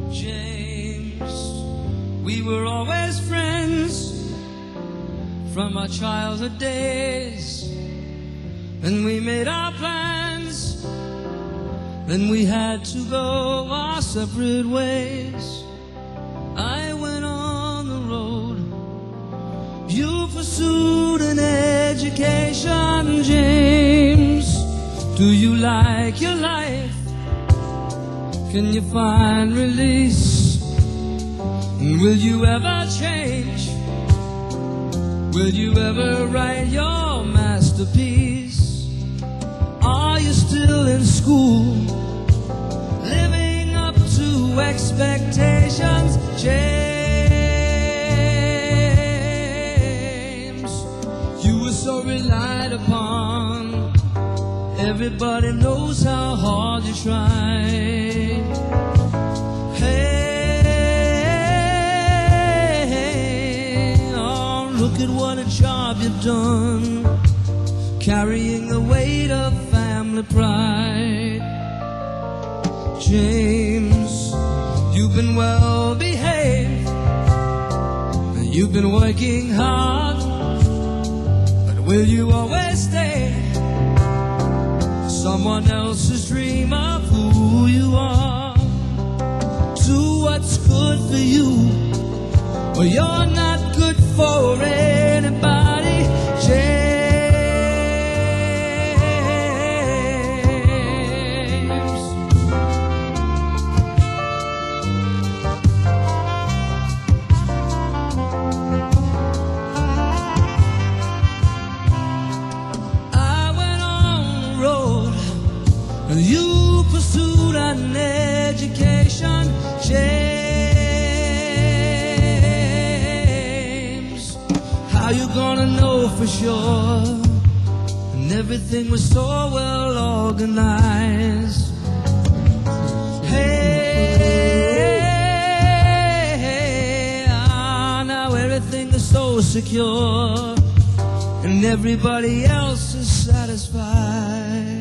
James, we were always friends from our childhood days. And we made our plans, then we had to go our separate ways. I went on the road, you pursued an education. James, do you like your life? Can you find release? And will you ever change? Will you ever write your masterpiece? Are you still in school, living up to expectations? James, you were so relied upon. Everybody knows how hard you tried. Hey, oh, look at what a job you've done, carrying the weight of family pride. James, you've been well behaved, you've been working hard, but will you always stay someone else's dream of who you are? Do what's good for you, or you're not good for anybody. James, you pursued an education. James, how you gonna know for sure? And everything was so well organized. Hey, now everything is so secure, and everybody else is satisfied.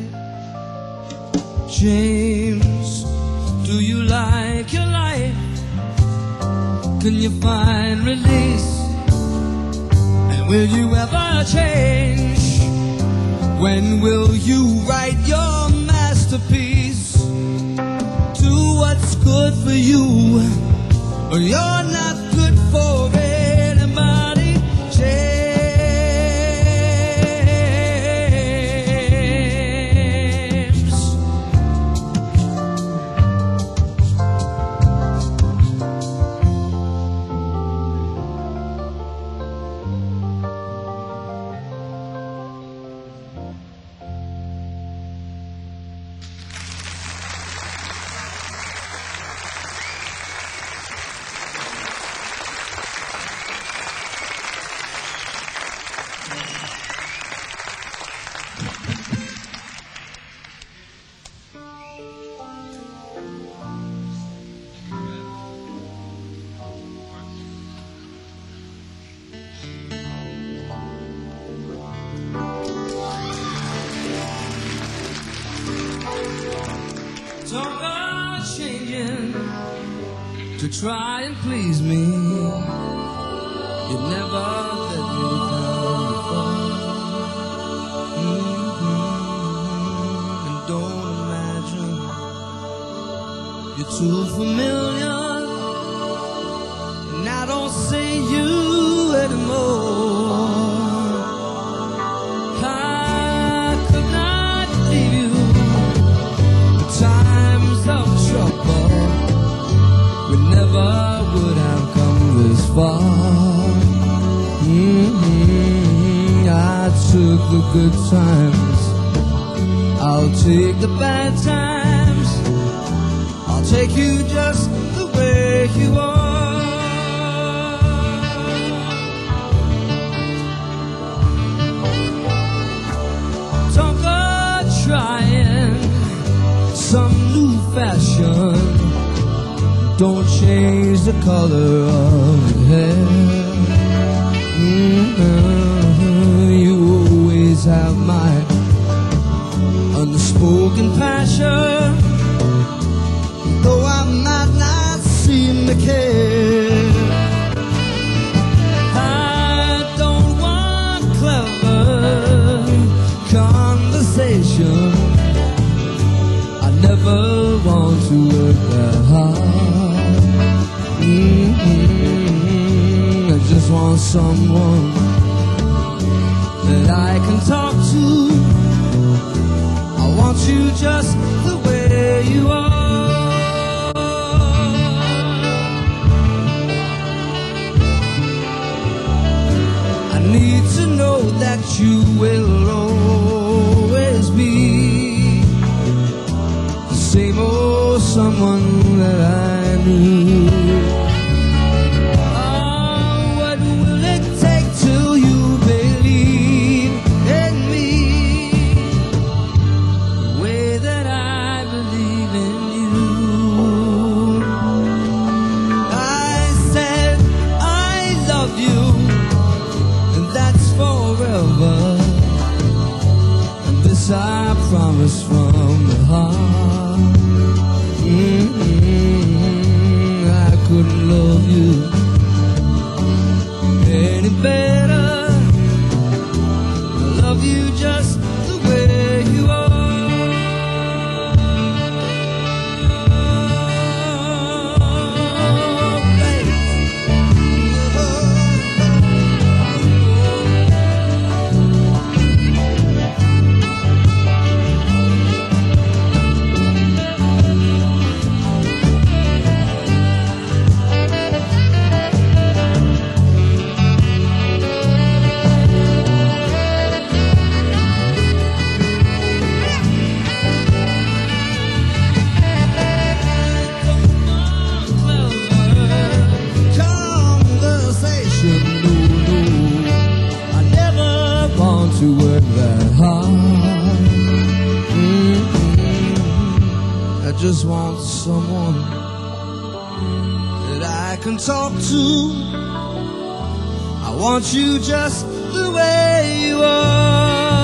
James, do you like your life? Can you find release? And will you ever change? When will you write your masterpiece? Do what's good for you, or you're not good for anybody. James, don't go changing to try and please me. You never let me down before. And don't imagine you're too familiar, and I don't see you anymore. I could not leave you. Times of trouble, we never would have come this far. I took the good times, I'll take the bad times. I'll take you just the way you are. Don't go trying some new fashion, don't change the color of your hair. You always have my unspoken passion, though I might not say care. I don't want clever conversation. I never want to work that hard. I just want someone that I can talk to. I want you just the way you are. I need to know that you will always be the same old someone that I knew. I promise from the heart. I couldn't love you any better. I love you just the way you are. To work that hard. I just want someone that I can talk to. I want you just the way you are.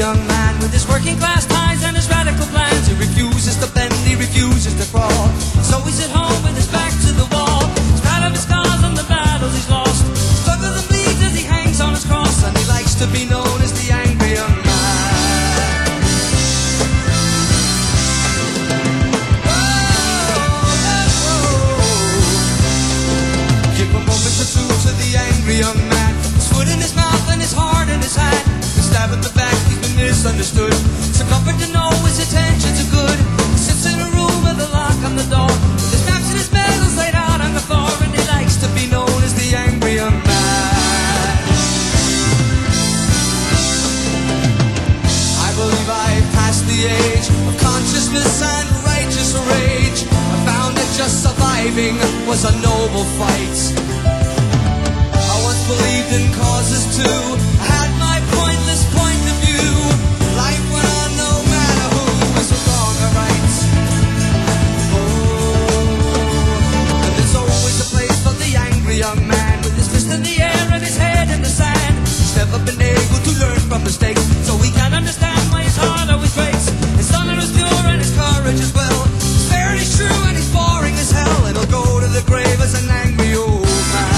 young man with his working class ties and his radical plans. He refuses to bend, he refuses to crawl. So he's at home with his back to the wall. He's proud of his scars and the battles he's lost. He struggles and bleeds as he hangs on his cross, and he likes to be known as the angry young man. To the angry young man, his foot in his mouth and his heart in his hand. He's stabbed at the back, he's been misunderstood. It's a comfort to know his intentions are good. He sits in a room with a lock on the door, with his maps and his medals laid out on the floor, and he likes to be known as the angry young man. I believe I've passed the age of consciousness and righteous rage. I found that just surviving was a noble fight. Believed in causes too. I had my pointless point of view. Life went on no matter who was wrong or right. Oh, and there's always a place for the angry young man, with his fist in the air and his head in the sand. He's never been able to learn from mistakes, so he can't understand why his heart always breaks. His honor is pure and his courage as well. He's fair and he's true and he's boring as hell, and he'll go to the grave as an angry old man.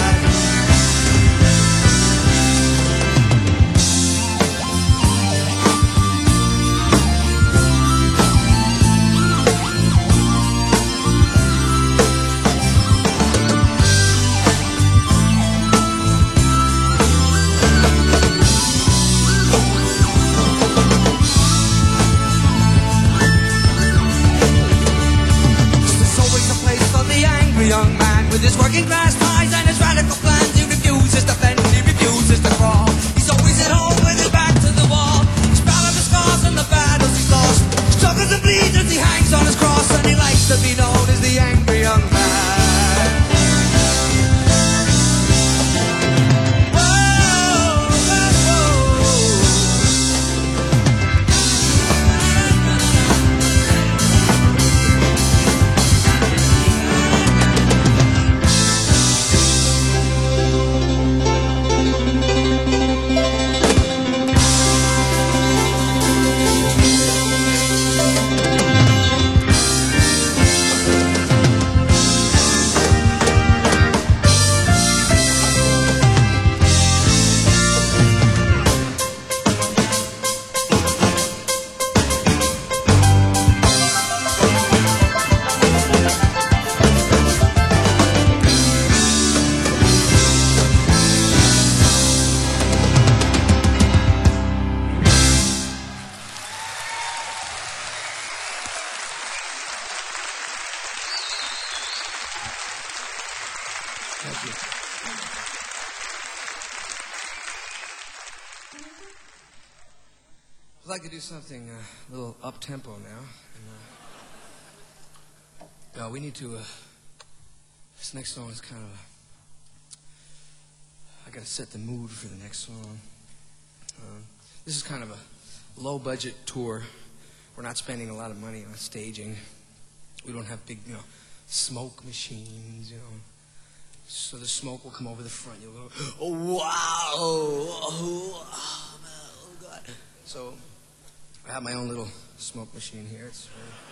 Young man with his working class ties and his radical plans. He refuses to bend, he refuses to crawl. He's always at home with his back to the wall. He's proud of his scars and the battles he's lost. He struggles and bleeds as he hangs on his cross, and he likes to be known as the angry young man. I'd like to do something a little up-tempo now. And, we need to, this next song is kind of, I gotta set the mood for the next song. This is kind of a low-budget tour. We're not spending a lot of money on staging. We don't have big, smoke machines, So the smoke will come over the front. You'll go, oh, wow, oh, God. So I have my own little smoke machine here. It's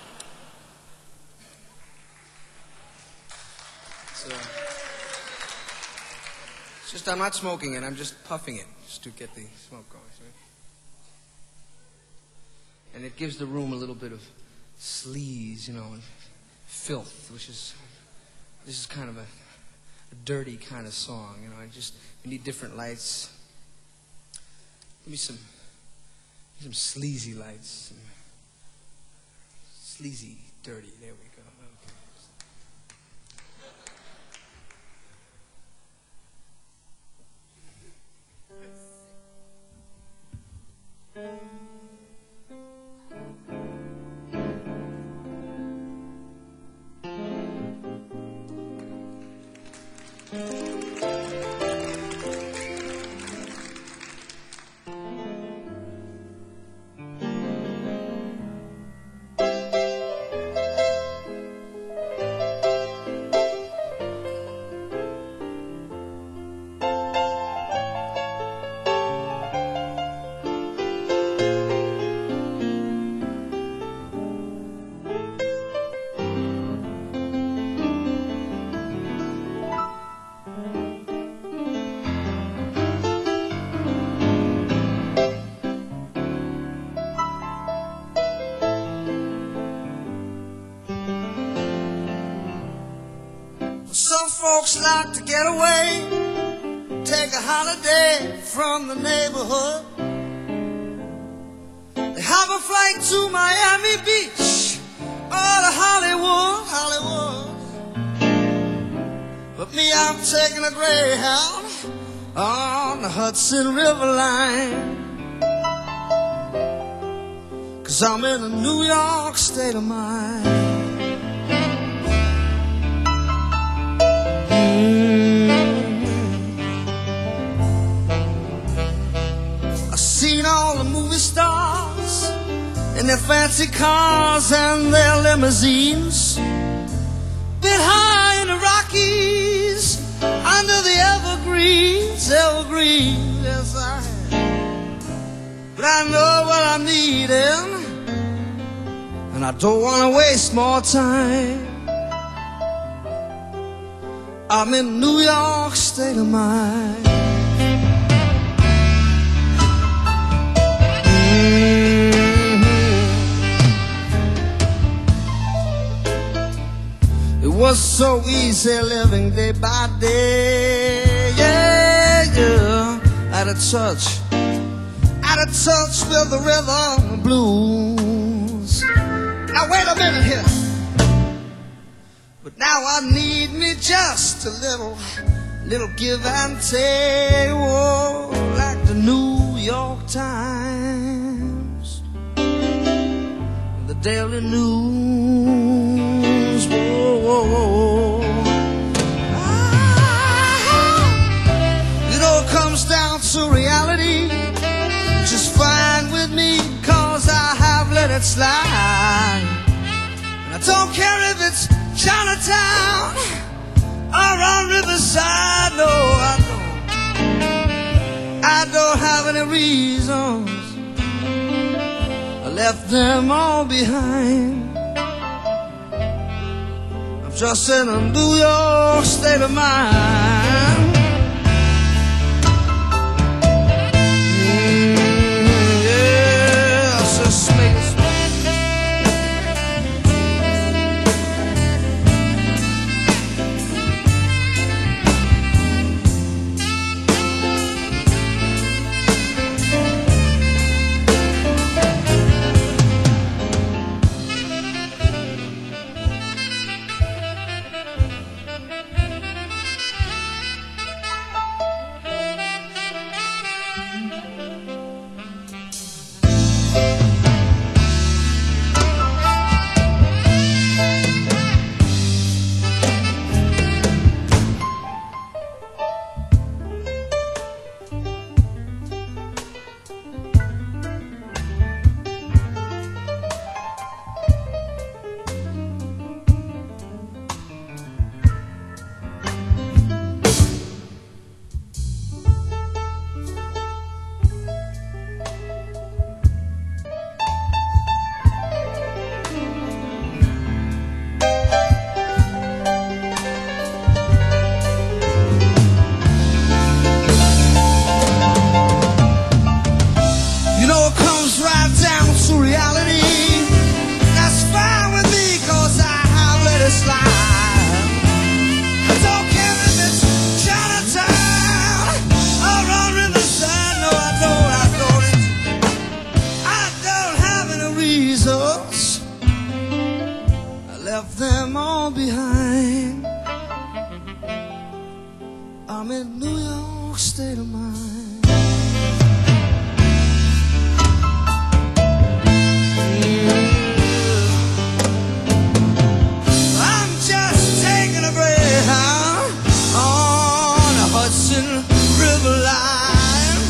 just I'm not smoking it. I'm just puffing it just to get the smoke going. See? And it gives the room a little bit of sleaze, and filth, this is kind of a dirty kind of song, we need different lights. Give me some sleazy lights, some sleazy, dirty, there we go. Okay. holiday from the neighborhood. They have a flight to Miami Beach or to Hollywood, Hollywood. But me, I'm taking a Greyhound on the Hudson River line, 'cause I'm in a New York state of mind. I've seen all the movie stars in their fancy cars and their limousines, been high in the Rockies, under the evergreens, evergreens, yes I have. But I know what I'm needing, and I don't want to waste more time. I'm in New York state of mind. It was so easy living day by day, yeah, yeah. Out of touch with the rhythm and blues. Now wait a minute here. But now I need me just a little give and take, whoa, like the New York Times, the Daily News, whoa, whoa, whoa. It all comes down to reality, just fine with me, 'cause I have let it slide. And I don't care if it's Chinatown or on Riverside, no, I don't have any reasons. I left them all behind. I'm just in a New York state of mind. Yeah, just make it. Them all behind. I'm in New York state of mind. I'm just taking a Greyhound on the Hudson River line.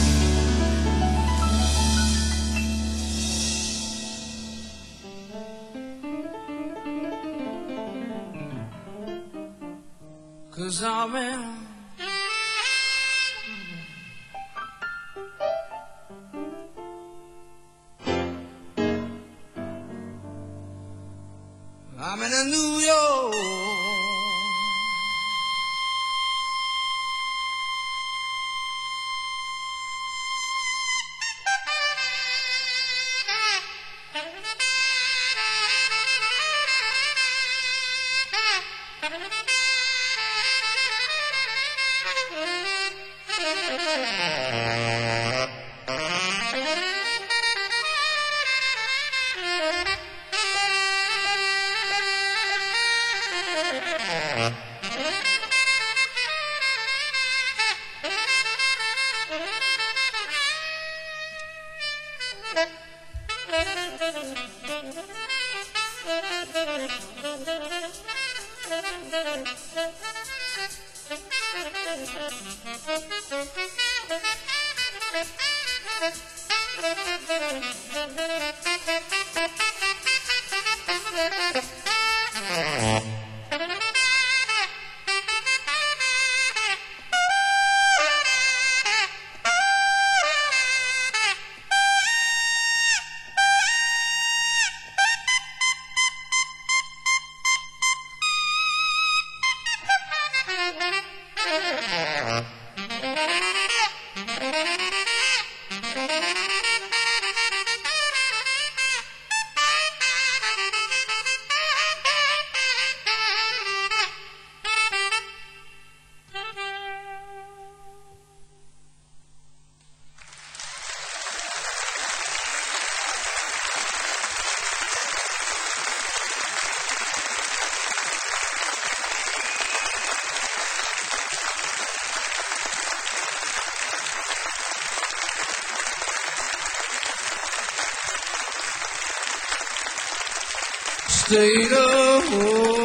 'Cause I'm in a New York. State of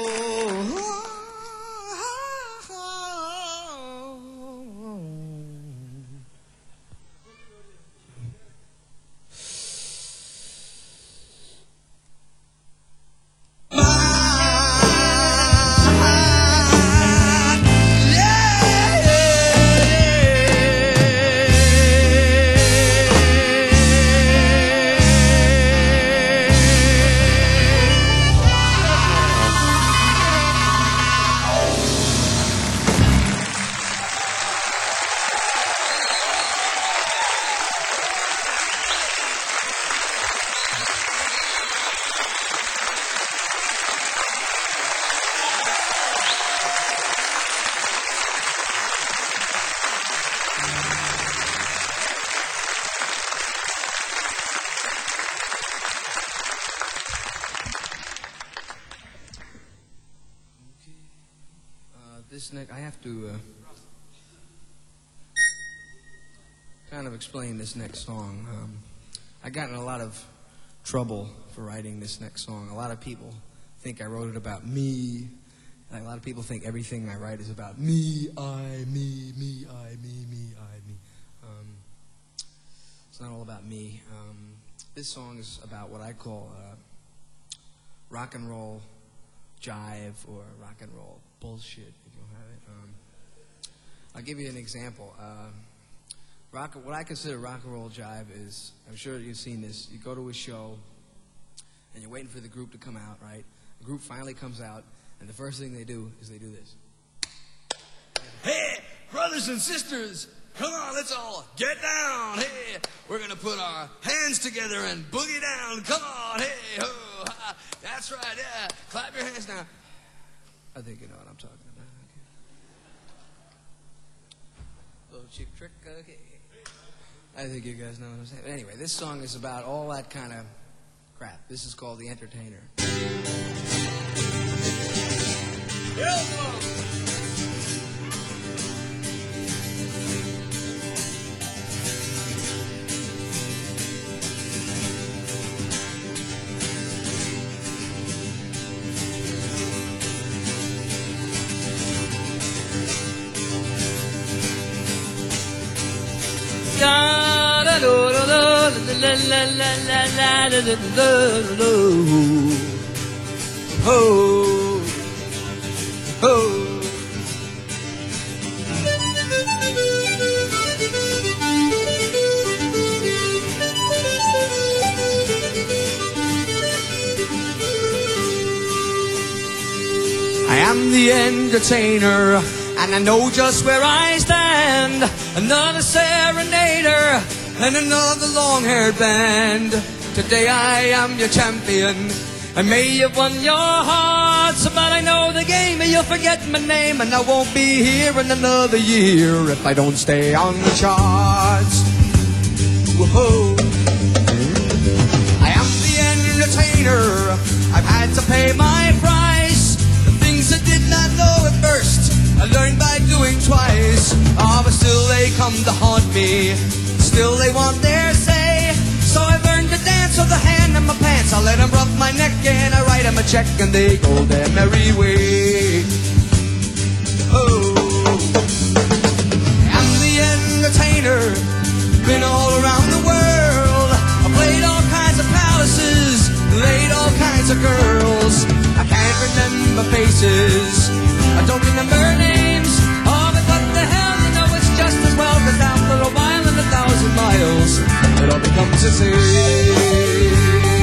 this next, I have to kind of explain this next song. I got in a lot of trouble for writing this next song. A lot of people think I wrote it about me. Like, a lot of people think everything I write is about me, I, me, I, me, I, me. It's not all about me. This song is about what I call rock and roll jive or rock and roll bullshit, if you'll have it. I'll give you an example. What I consider rock and roll jive is, I'm sure you've seen this, you go to a show and you're waiting for the group to come out, right? The group finally comes out, and the first thing they do is they do this. Hey, brothers and sisters, come on, let's all get down. Hey, we're going to put our hands together and boogie down. Come on, hey, ho, ha. That's right, yeah. Clap your hands now. I think you know what I'm talking about. Okay. Little cheap trick, okay. I think you guys know what I'm saying. But anyway, this song is about all that kind of crap. This is called The Entertainer. Ho, ho. I am the entertainer, and I know just where I stand. Another serenader and another long-haired band. Today I am your champion. I may have won your hearts, but I know the game. You'll forget my name, and I won't be here in another year if I don't stay on the charts. Whoa. I am the entertainer. I've had to pay my price. The things I did not know at first, I learned by doing twice. Oh, but still they come to haunt me. Still they want their say. So I my neck and I write them a check and they go their merry way. Oh, I'm the entertainer, been all around the world. I played all kinds of palaces, laid all kinds of girls. I can't remember faces, I don't remember names. Oh, but what the hell, you know it's just as well, 'cause after a while and 1,000 miles, it all becomes the same.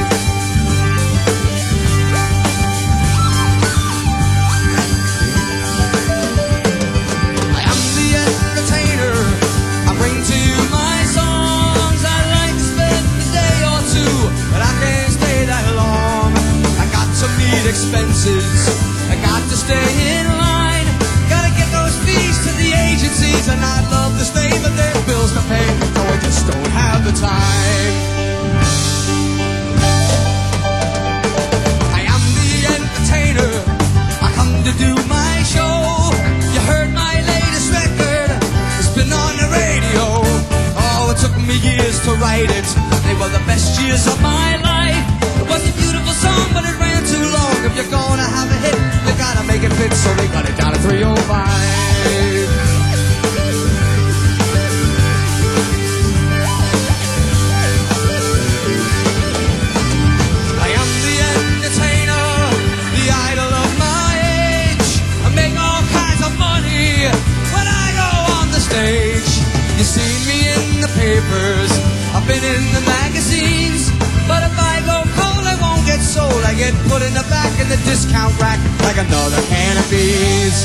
I am the entertainer, I bring to you my songs. I like to spend a day or two, but I can't stay that long. I got to meet expenses, I got to stay in line, gotta get those fees to the agencies, and I'd love to stay, but there's bills to pay, no, I just don't have the time. I am the entertainer, I come to do my show. You heard my latest record, it's been on the radio. Oh, it took me years to write it, they were the best years of my life. It was a beautiful song, but it ran too long. If you're gonna have a hit, you gotta make it fit, so they got it down to 305. I am the entertainer, the idol of my age. I make all kinds of money when I go on the stage. You see me in the papers, I've been in the magazines, but if I go cold, I won't get sold. I get put in the back in the discount rack like another can of beans.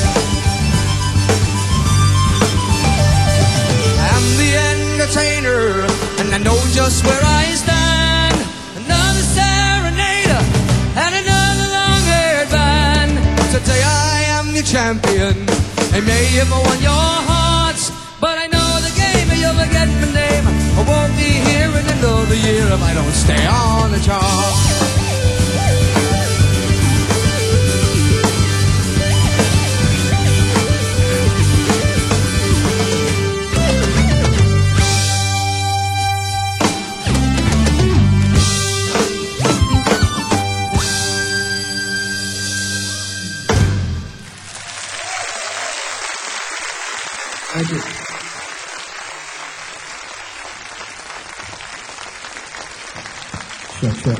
I'm the entertainer, and I know just where I stand. Another serenader and another long-haired band. Today I am your champion. I may have won your hearts, but I know the game and you'll forget my name. I won't be here in another year if I don't stay on the chart. Thank you. Sure.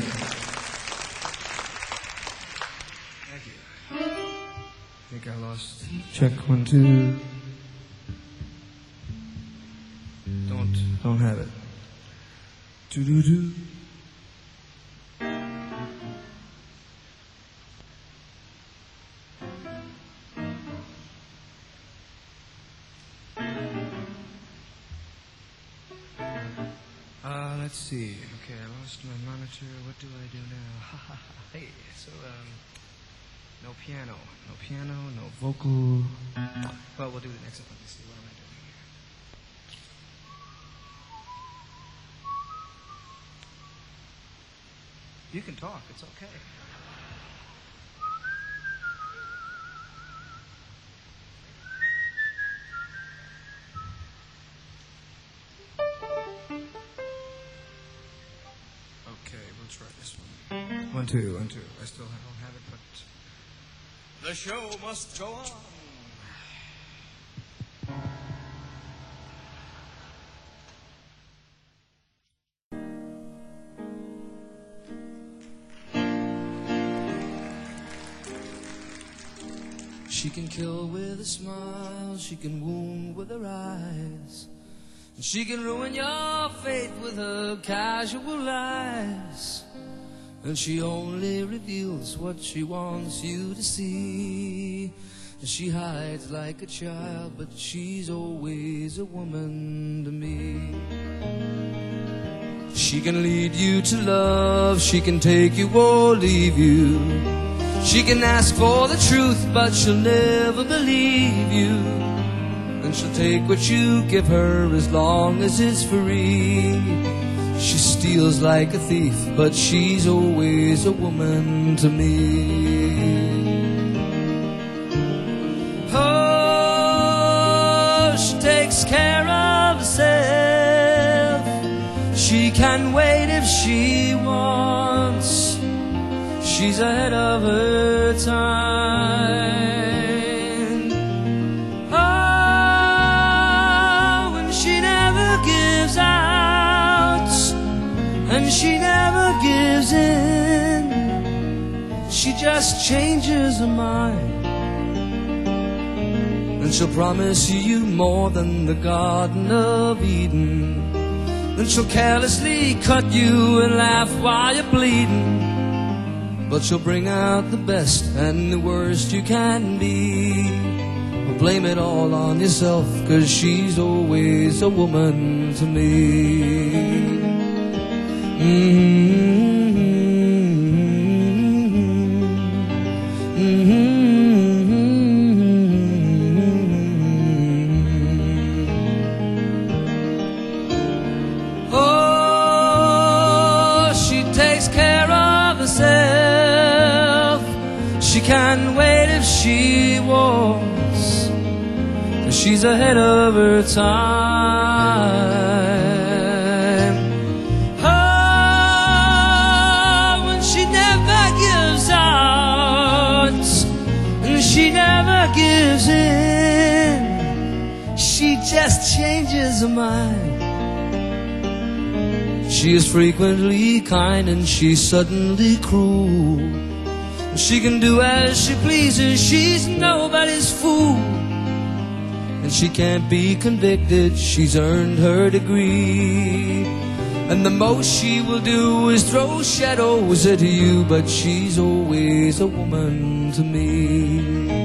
Thank you. I think I lost. Check 1, 2. Don't have it. Do. Let's see. Okay, I lost my monitor. What do I do now? Hey, so, no piano, no vocal. Well, we'll do the next one. Let's see, what am I doing here? You can talk, it's okay. Okay, we'll try this one. 1, 2, 1, 2. I still don't have it, but the show must go on. She can kill with a smile, she can wound with her eyes, and she can ruin your faith with her casual lies. And she only reveals what she wants you to see. And she hides like a child, but she's always a woman to me. She can lead you to love, she can take you or leave you. She can ask for the truth, but she'll never believe you. And she'll take what you give her as long as it's free. She steals like a thief, but she's always a woman to me. Oh, she takes care of herself. She can wait if she wants. she's ahead of her time. Oh, and she never gives out, and she never gives in. She just changes her mind, and she'll promise you more than the Garden of Eden. Then she'll carelessly cut you and laugh while you're bleeding. But she'll bring out the best and the worst you can be. Well, blame it all on yourself, 'cause she's always a woman to me. Oh, she takes care of herself. She can't wait if she wants, 'cause she's ahead of her time. Oh, and she never gives out, and she never gives in. She just changes her mind. She is frequently kind and she's suddenly cruel. She can do as she pleases, she's nobody's fool. And she can't be convicted, she's earned her degree. And the most she will do is throw shadows at you, but she's always a woman to me.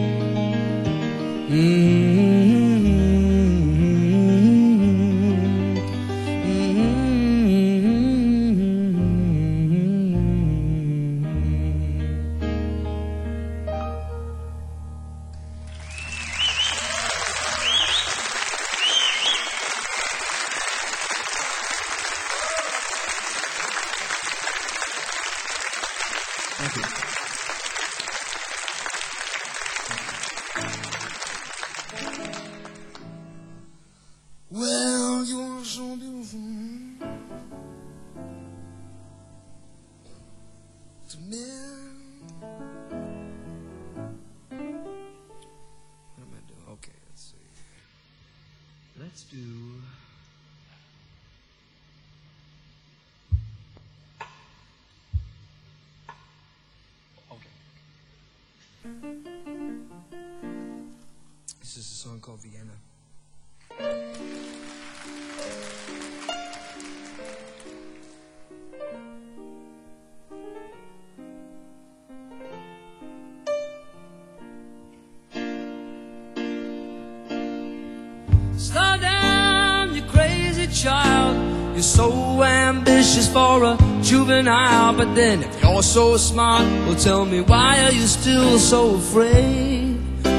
Thank you. Well, you're so beautiful to me. What am I doing? Okay, let's see. Let's do... This is a song called Vienna. Slow down, you crazy child. You're so ambitious for a juvenile. But then if you're so smart, well, tell me, why are you still so afraid?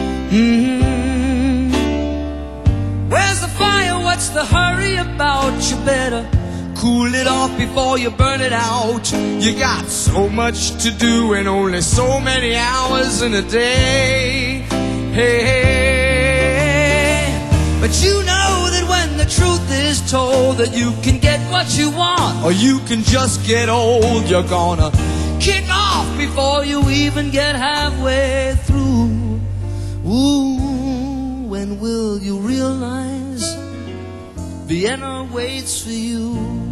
Where's the fire? What's the hurry about? You better cool it off before you burn it out. You got so much to do and only so many hours in a day. Hey, hey. But you know that when the truth is told, that you can get what you want, or you can just get old. You're gonna kick off before you even get halfway through. Ooh, when will you realize Vienna waits for you?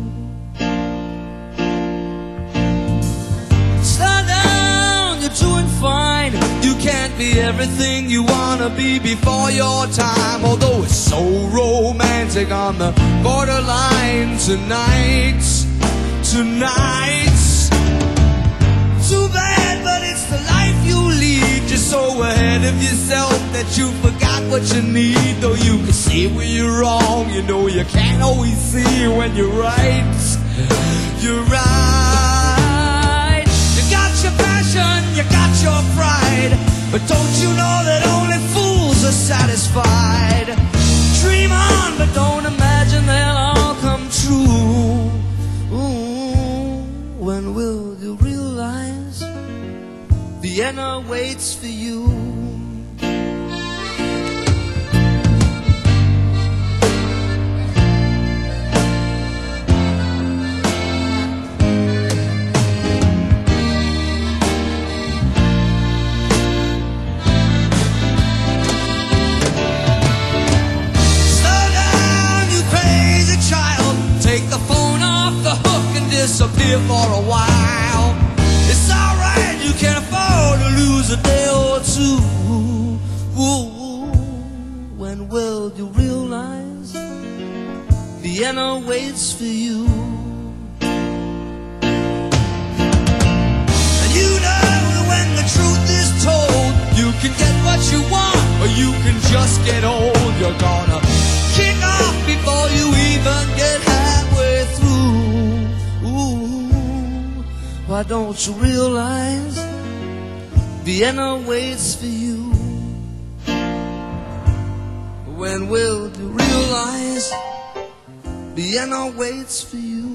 Slow down, you're doing fine. You can't be everything you wanna be before your time. Although it's so romantic on the borderline tonight. Too bad, but it's the life you lead. You're so ahead of yourself that you forgot what you need. Though you can see when you're wrong, you know you can't always see when you're right. You're right. You got your passion, you got your pride, but don't you know that only fools are satisfied? Dream on, but don't imagine they'll all come true. Ooh, when will you realize Vienna waits for you? disappear for a while. It's alright, you can afford to lose a day or two. Ooh, when will you realize Vienna waits for you? And you know when the truth is told, you can get what you want, or you can just get old. You're gonna kick off before you even get halfway through. Ooh, why don't you realize Vienna waits for you? When will you realize Vienna waits for you?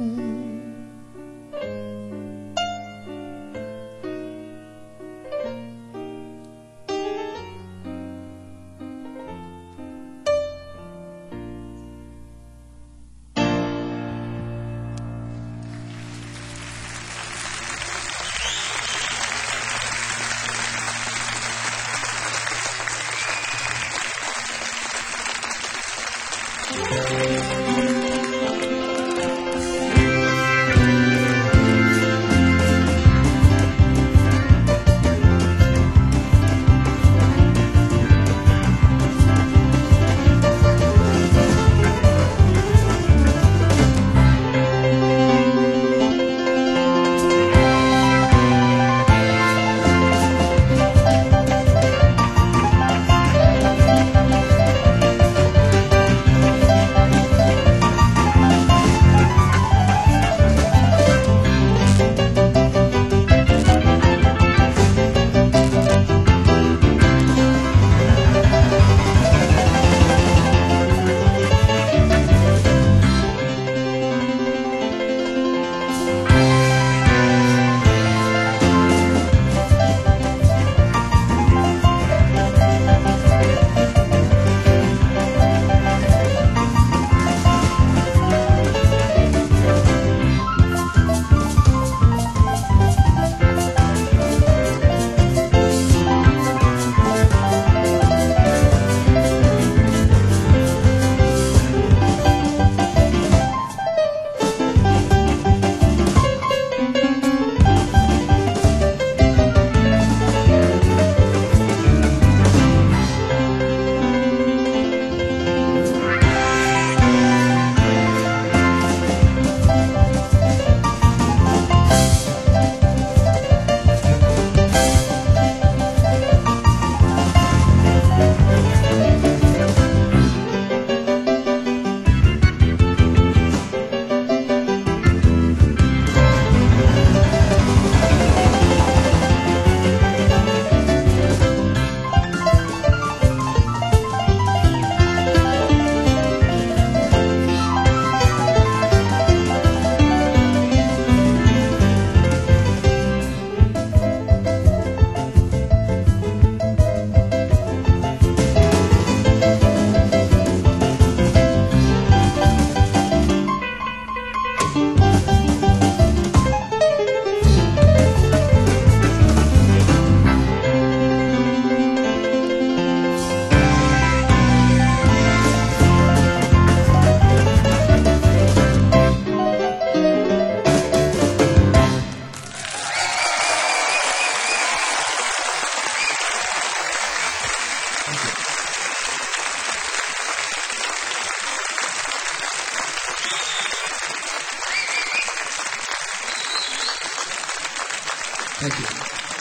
Thank you.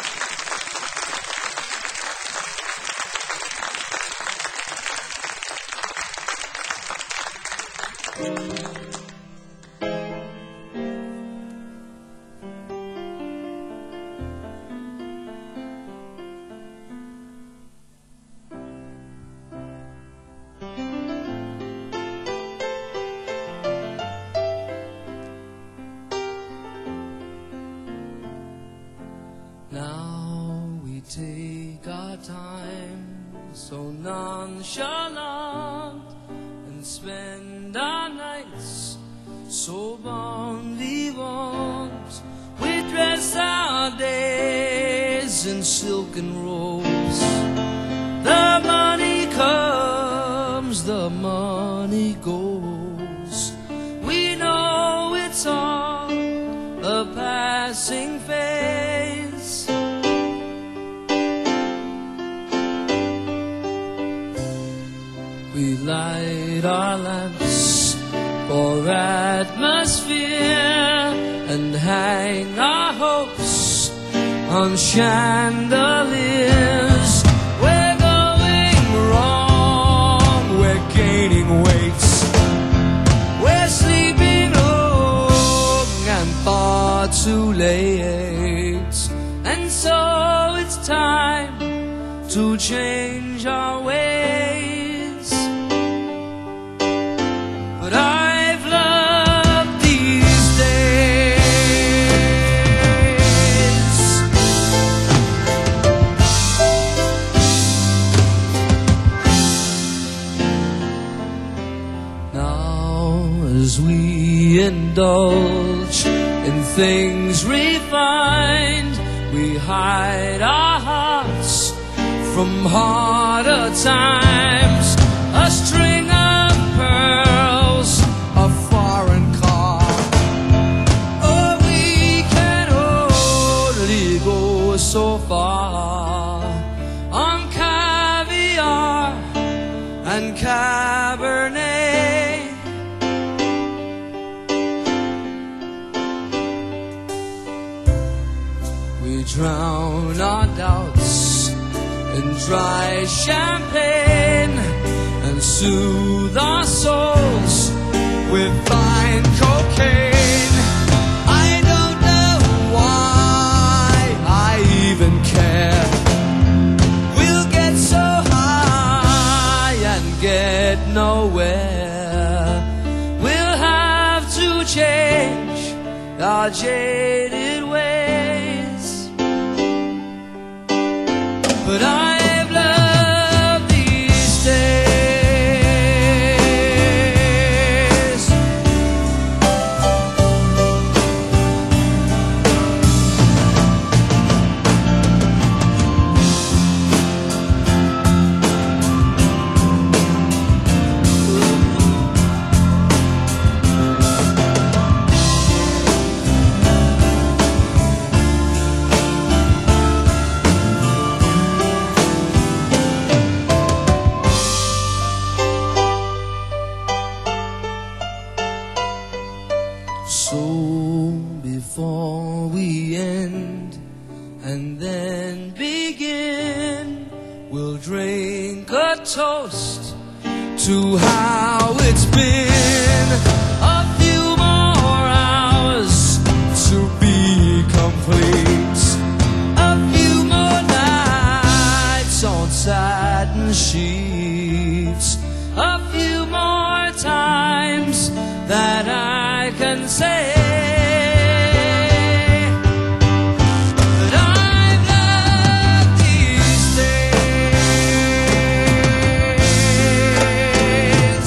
Now we take our time so nonchalant and spend our nights so bon vivant. We dress our days in silken robes. The money comes, the money goes. We know it's all passing phase. We light our lamps for atmosphere and hang our hopes on chandeliers. We're going wrong, we're gaining weight, we're sleeping long and far too late. And so it's time to change our ways. But I've loved these days. Now as we indulge in things refined, we hide our hearts from harder times. A string of pearls, a foreign car, oh, we can only go so far on caviar and Cabernet. We drown our doubts in dry champagne and soothe our souls with fine cocaine. I don't know why I even care. We'll get so high and get nowhere. We'll have to change our jaded ways. But I've loved these days. So before we end and then begin, we'll drink a toast to how it's been. A few more hours to be complete. A few more nights on satin sheets. A few more times that I can say that I've loved these days.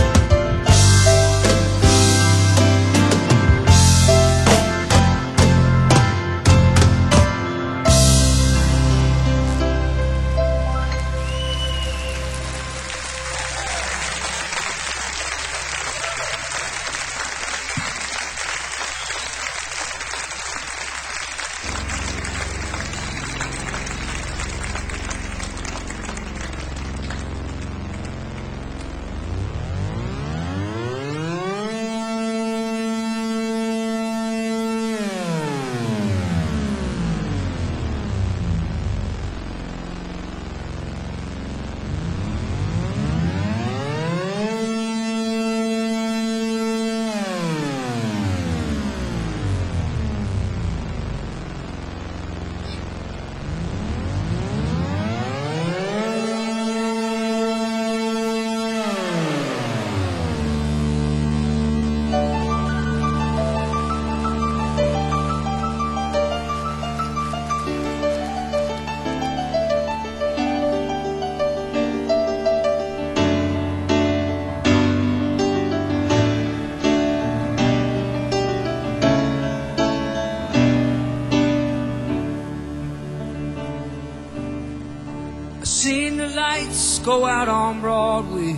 I seen the lights go out on Broadway.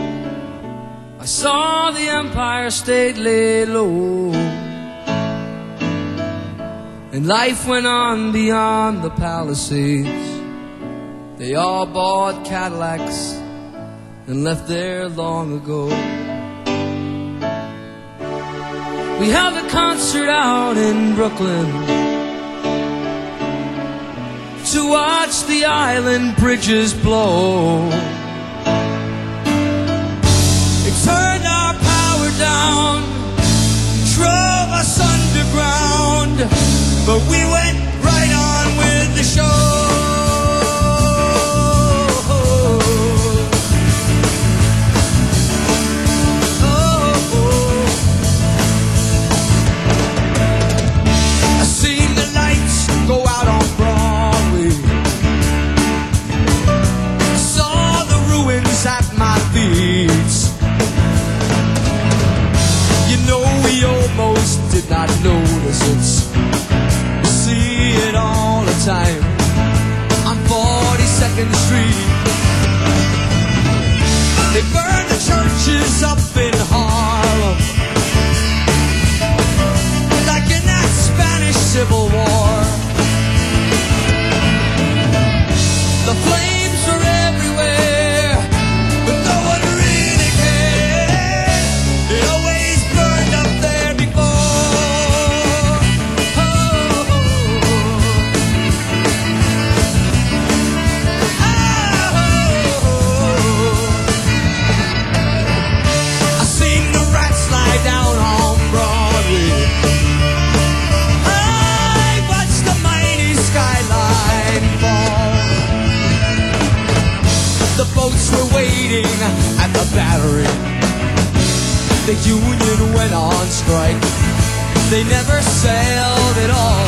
I saw the Empire State lay low. and life went on beyond the Palisades. They all bought Cadillacs and left there long ago. We held a concert out in Brooklyn to watch the island bridges blow. It turned our power down, drove us underground, but we went right on with the show. I seen the lights go out on Broadway, saw the ruins at my feet. You know we almost did not notice it. We see it all the time on 42nd Street. They burn the churches up in Harlem, like in that Spanish Civil War. The flames are everywhere, but no one really cared. It always burned up there before. I seen the rats lie down on Broadway. I watched the mighty skyline fall. The boats were waiting at the Battery. The union went on strike. They never sailed at all.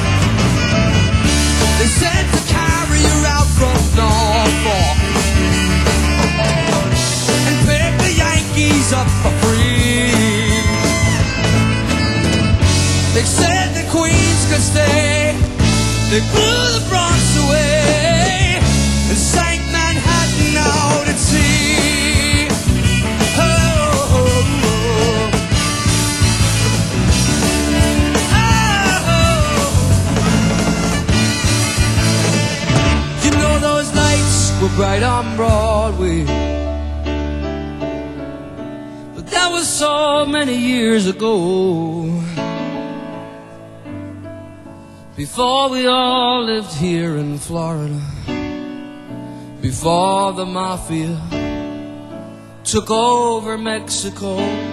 They sent a carrier out from Norfolk and picked the Yankees up for free. They said the Queens could stay. They blew the Bronx away and sank Manhattan out at sea. Oh, oh, oh. Oh. You know those lights were bright on Broadway, but that was so many years ago, before we all lived here in Florida, before the mafia took over Mexico.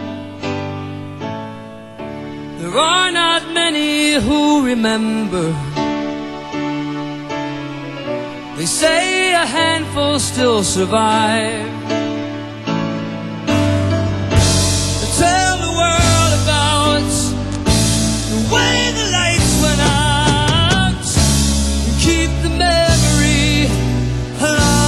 There are not many who remember. They say a handful still survive to tell the world about the way the lights went out and keep the memory alive.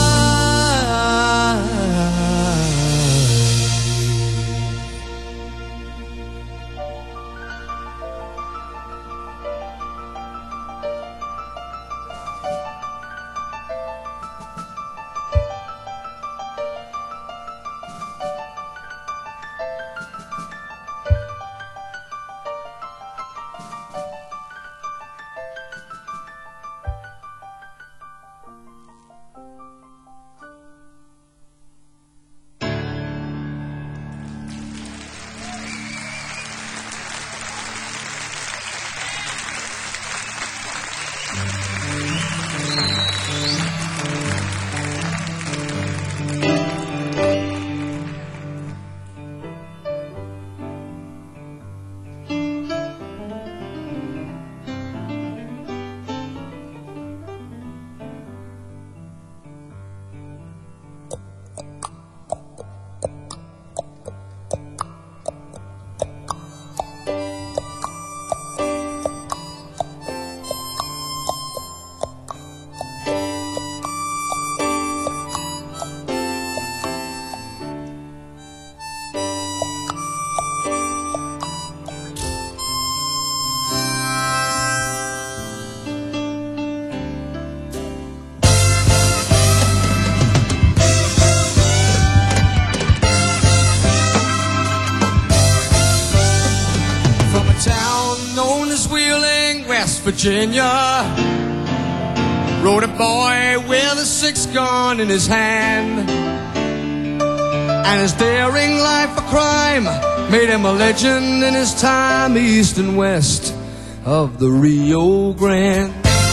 known as Wheeling, West Virginia, rode a boy with a 6-gun in his hand. And his daring life of crime made him a legend in his time, east and west of the Rio Grande.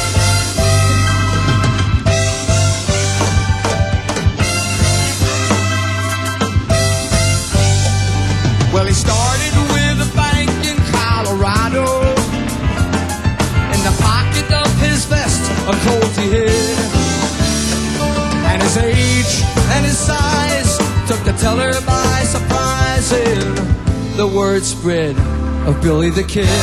Well, he started with a bank in Colorado. In the pocket of his vest, a Colt he hid. And his age and his size took the teller by surprise. And the word spread of Billy the Kid.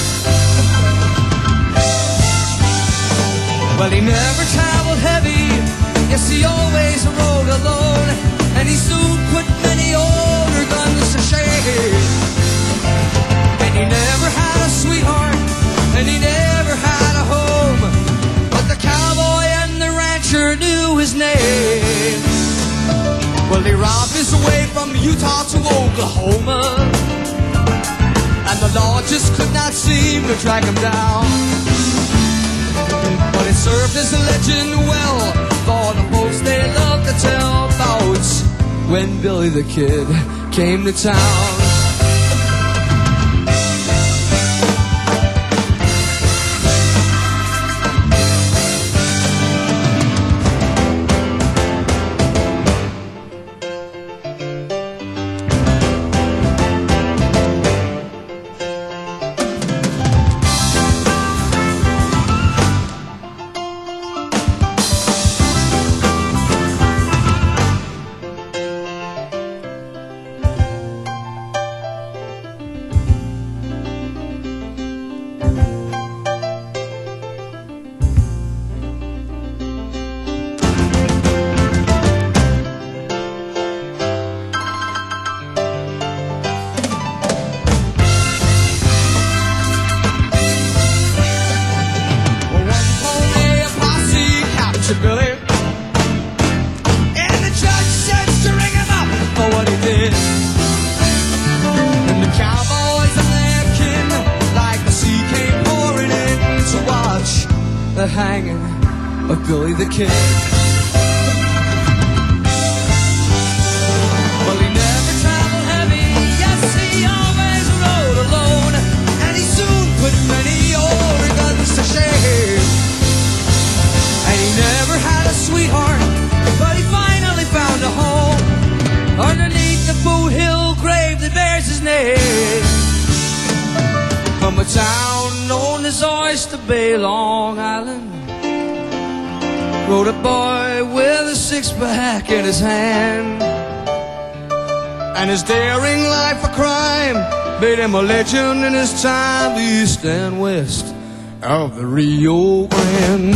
Well, he never traveled heavy. Yes, he always rode alone. And he soon put many older guns to shame. And he never had a sweetheart, and he never had a home, but the cowboy and the rancher knew his name. Well, he robbed his way from Utah to Oklahoma, and the law just could not seem to track him down. But it served as a legend well for the folks they love to tell about when Billy the Kid came to town. Billy, and the judge said string him up for what he did. And the cowboys and their kin, like the sea, came pouring in to watch the hanging of Billy the Kid. Well, he never traveled heavy, yes, he always rode alone, and he soon put many older guns to shame. And he never had a sweetheart, but he finally found a home underneath the Boot Hill grave that bears his name. From a town known as Oyster Bay, Long Island, rode a boy with a 6-pack in his hand. And his daring life of crime made him a legend in his time, east and west of the Rio Grande.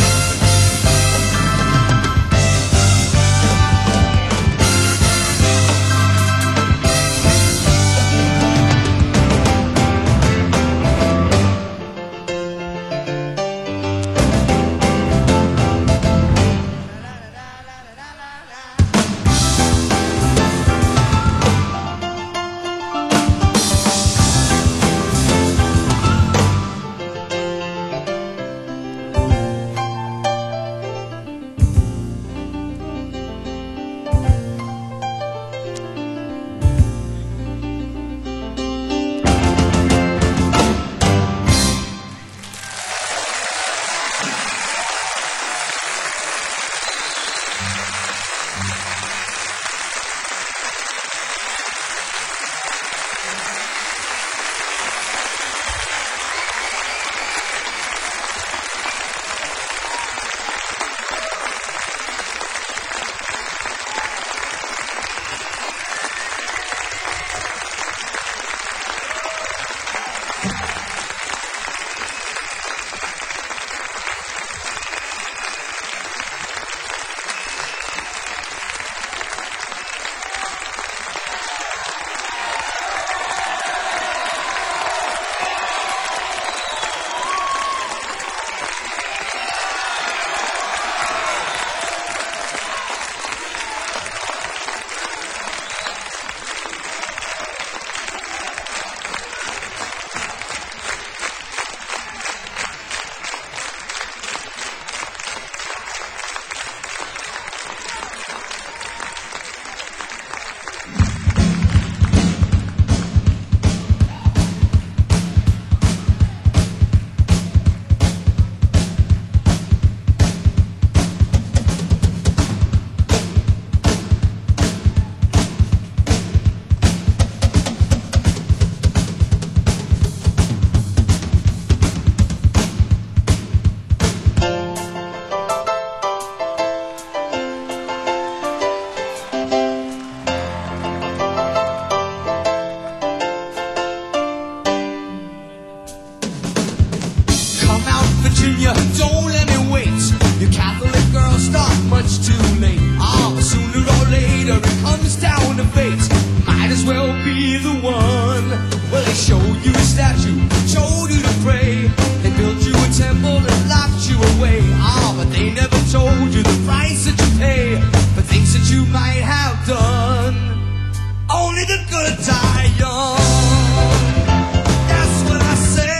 be the one. Well, they showed you a statue, showed you to pray. They built you a temple and locked you away. Ah, but they never told you the price that you pay for things that you might have done. Only the good die young. That's what I said.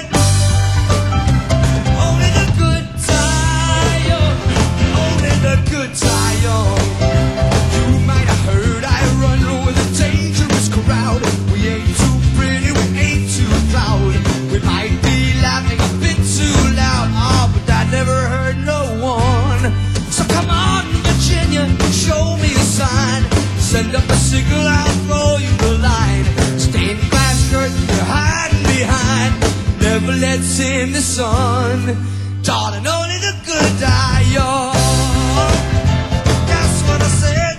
Only the good die young. Only the good die young. You might have heard I run with a dangerous crowd. We ain't too pretty, we ain't too proud. We might be laughing a bit too loud. Ah, but I never hurt no one. So come on, Virginia, show me a sign. Send up a signal, I'll throw you the line. Stained glass curtain you're hiding behind. Never lets in the sun. Darling, only the good die young. That's what I said.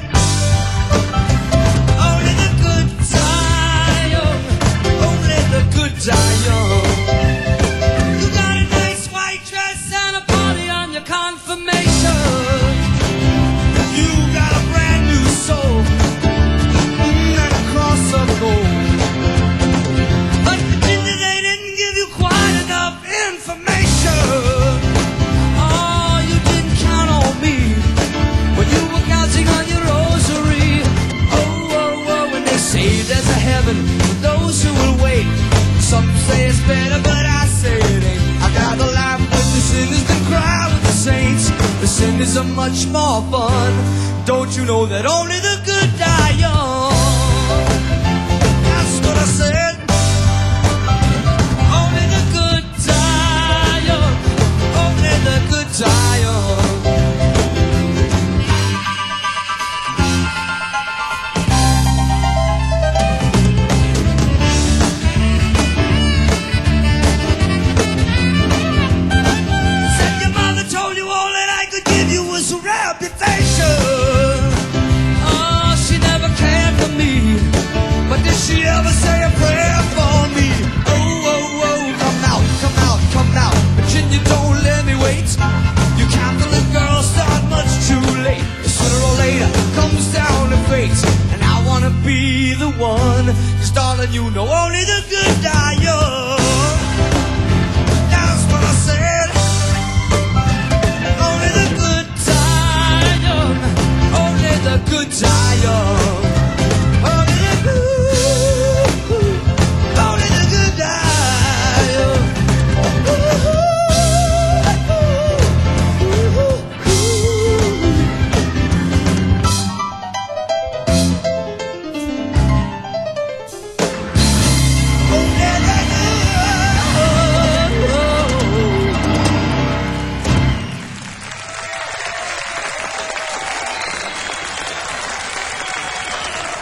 Only the good die young. Only the good die young. You got a nice white dress and a party on your confirmation. You got a brand new soul and a cross of gold. But Virginia, they didn't give you quite enough information. Oh, you didn't count on me when you were counting on your rosary. Oh, oh, oh, when they say there's a heaven for those who will wait. Some say it's better, but I say it ain't. I'd rather laugh with the sinners than cry with the saints. The sinners are much more fun. Don't you know that only the good